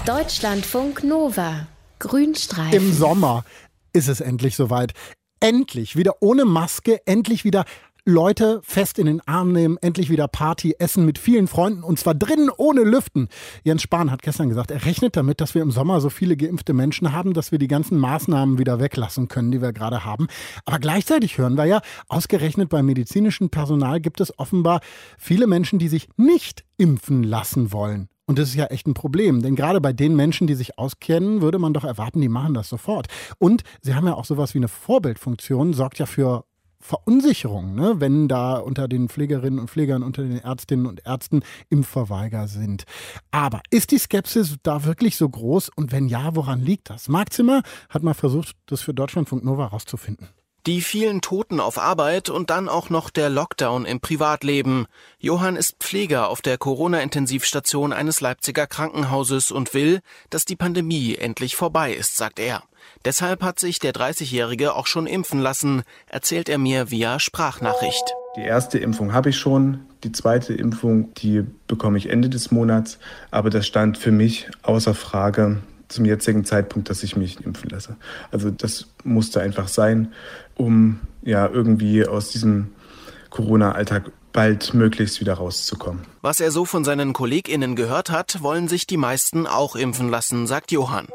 Deutschlandfunk Nova. Grünstreifen. Im Sommer ist es endlich soweit. Endlich wieder ohne Maske, endlich wieder Leute fest in den Arm nehmen, endlich wieder Party, Essen mit vielen Freunden und zwar drinnen ohne Lüften. Jens Spahn hat gestern gesagt, er rechnet damit, dass wir im Sommer so viele geimpfte Menschen haben, dass wir die ganzen Maßnahmen wieder weglassen können, die wir gerade haben. Aber gleichzeitig hören wir ja, ausgerechnet beim medizinischen Personal gibt es offenbar viele Menschen, die sich nicht impfen lassen wollen. Und das ist ja echt ein Problem, denn gerade bei den Menschen, die sich auskennen, würde man doch erwarten, die machen das sofort. Und sie haben ja auch sowas wie eine Vorbildfunktion, sorgt ja für Verunsicherung, ne? Wenn da unter den Pflegerinnen und Pflegern, unter den Ärztinnen und Ärzten Impfverweiger sind. Aber ist die Skepsis da wirklich so groß? Und wenn ja, woran liegt das? Marc Zimmer hat mal versucht, das für Deutschlandfunk Nova rauszufinden. Die vielen Toten auf Arbeit und dann auch noch der Lockdown im Privatleben. Johann ist Pfleger auf der Corona-Intensivstation eines Leipziger Krankenhauses und will, dass die Pandemie endlich vorbei ist, sagt er. Deshalb hat sich der 30-Jährige auch schon impfen lassen, erzählt er mir via Sprachnachricht. Die erste Impfung habe ich schon, die zweite Impfung, die bekomme ich Ende des Monats. Aber das stand für mich außer Frage zum jetzigen Zeitpunkt, dass ich mich impfen lasse. Also das musste einfach sein, um ja irgendwie aus diesem Corona-Alltag bald möglichst wieder rauszukommen. Was er so von seinen KollegInnen gehört hat, wollen sich die meisten auch impfen lassen, sagt Johann.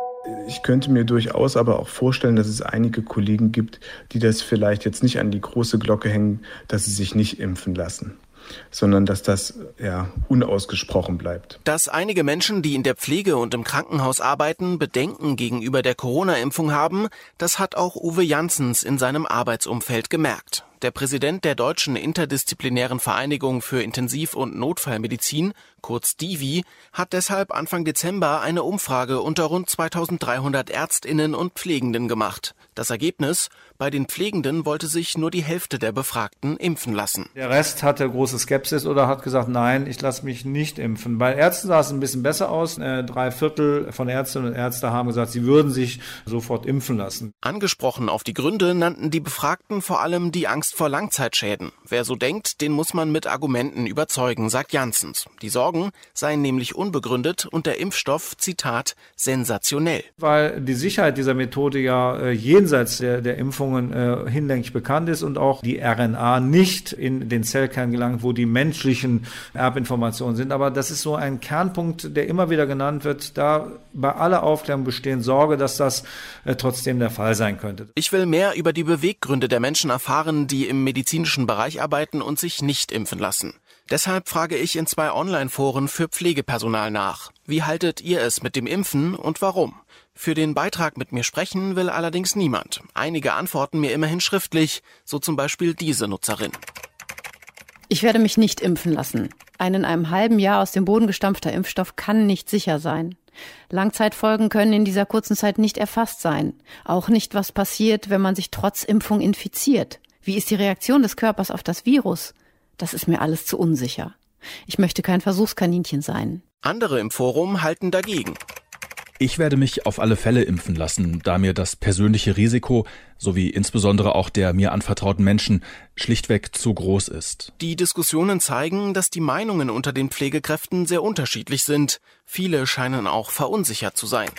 Ich könnte mir durchaus aber auch vorstellen, dass es einige Kollegen gibt, die das vielleicht jetzt nicht an die große Glocke hängen, dass sie sich nicht impfen lassen, sondern dass das unausgesprochen bleibt. Dass einige Menschen, die in der Pflege und im Krankenhaus arbeiten, Bedenken gegenüber der Corona-Impfung haben, das hat auch Uwe Janssens in seinem Arbeitsumfeld gemerkt. Der Präsident der Deutschen Interdisziplinären Vereinigung für Intensiv- und Notfallmedizin, kurz DIVI, hat deshalb Anfang Dezember eine Umfrage unter rund 2300 ÄrztInnen und Pflegenden gemacht. Das Ergebnis: Bei den Pflegenden wollte sich nur die Hälfte der Befragten impfen lassen. Der Rest hatte große Skepsis oder hat gesagt, nein, ich lasse mich nicht impfen. Bei Ärzten sah es ein bisschen besser aus. 3/4 von Ärztinnen und Ärzten haben gesagt, sie würden sich sofort impfen lassen. Angesprochen auf die Gründe nannten die Befragten vor allem die Angst vor Langzeitschäden. Wer so denkt, den muss man mit Argumenten überzeugen, sagt Janssens. Die Sorgen seien nämlich unbegründet und der Impfstoff, Zitat, sensationell. Weil die Sicherheit dieser Methode ja jenseits der Impfungen hinlänglich bekannt ist und auch die RNA nicht in den Zellkern gelangt, wo die menschlichen Erbinformationen sind. Aber das ist so ein Kernpunkt, der immer wieder genannt wird. Da bei aller Aufklärung besteht Sorge, dass das trotzdem der Fall sein könnte. Ich will mehr über die Beweggründe der Menschen erfahren, die im medizinischen Bereich arbeiten und sich nicht impfen lassen. Deshalb frage ich in 2 Online-Foren für Pflegepersonal nach. Wie haltet ihr es mit dem Impfen und warum? Für den Beitrag mit mir sprechen will allerdings niemand. Einige antworten mir immerhin schriftlich, so zum Beispiel diese Nutzerin. Ich werde mich nicht impfen lassen. Ein in einem halben Jahr aus dem Boden gestampfter Impfstoff kann nicht sicher sein. Langzeitfolgen können in dieser kurzen Zeit nicht erfasst sein. Auch nicht, was passiert, wenn man sich trotz Impfung infiziert. Wie ist die Reaktion des Körpers auf das Virus? Das ist mir alles zu unsicher. Ich möchte kein Versuchskaninchen sein. Andere im Forum halten dagegen. Ich werde mich auf alle Fälle impfen lassen, da mir das persönliche Risiko sowie insbesondere auch der mir anvertrauten Menschen schlichtweg zu groß ist. Die Diskussionen zeigen, dass die Meinungen unter den Pflegekräften sehr unterschiedlich sind. Viele scheinen auch verunsichert zu sein.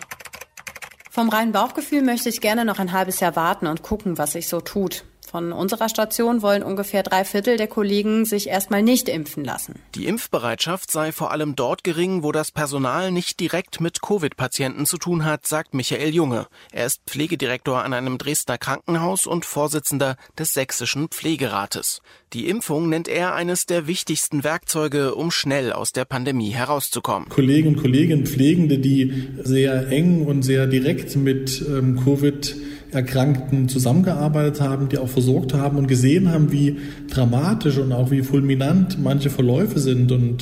Vom reinen Bauchgefühl möchte ich gerne noch ein halbes Jahr warten und gucken, was sich so tut. Von unserer Station wollen ungefähr 3/4 der Kollegen sich erstmal nicht impfen lassen. Die Impfbereitschaft sei vor allem dort gering, wo das Personal nicht direkt mit Covid-Patienten zu tun hat, sagt Michael Junge. Er ist Pflegedirektor an einem Dresdner Krankenhaus und Vorsitzender des Sächsischen Pflegerates. Die Impfung nennt er eines der wichtigsten Werkzeuge, um schnell aus der Pandemie herauszukommen. Kollegen und Kolleginnen, Pflegende, die sehr eng und sehr direkt mit Covid-Erkrankten zusammengearbeitet haben, die auch versorgt haben und gesehen haben, wie dramatisch und auch wie fulminant manche Verläufe sind und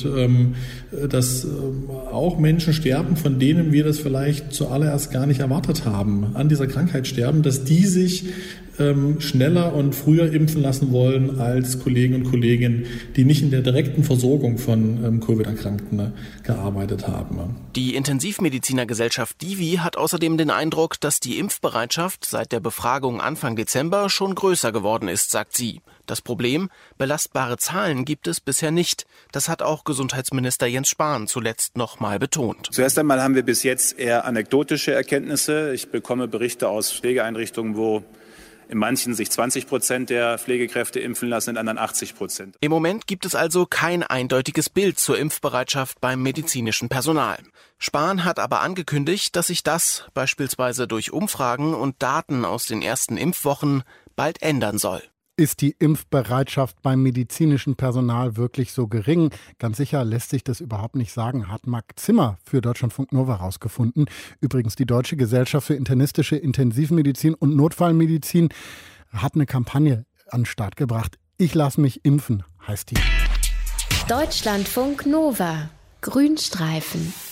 dass auch Menschen sterben, von denen wir das vielleicht zuallererst gar nicht erwartet haben, an dieser Krankheit sterben, dass die sich schneller und früher impfen lassen wollen als Kollegen und Kolleginnen, die nicht in der direkten Versorgung von Covid-Erkrankten gearbeitet haben. Die Intensivmedizinergesellschaft Divi hat außerdem den Eindruck, dass die Impfbereitschaft seit der Befragung Anfang Dezember schon größer geworden ist, sagt sie. Das Problem, belastbare Zahlen gibt es bisher nicht. Das hat auch Gesundheitsminister Jens Spahn zuletzt noch mal betont. Zuerst einmal haben wir bis jetzt eher anekdotische Erkenntnisse. Ich bekomme Berichte aus Pflegeeinrichtungen, wo in manchen sich 20% der Pflegekräfte impfen lassen, in anderen 80%. Im Moment gibt es also kein eindeutiges Bild zur Impfbereitschaft beim medizinischen Personal. Spahn hat aber angekündigt, dass sich das beispielsweise durch Umfragen und Daten aus den ersten Impfwochen bald ändern soll. Ist die Impfbereitschaft beim medizinischen Personal wirklich so gering? Ganz sicher lässt sich das überhaupt nicht sagen, hat Marc Zimmer für Deutschlandfunk Nova rausgefunden. Übrigens, die Deutsche Gesellschaft für internistische Intensivmedizin und Notfallmedizin hat eine Kampagne an den Start gebracht. Ich lasse mich impfen, heißt die. Deutschlandfunk Nova. Grünstreifen.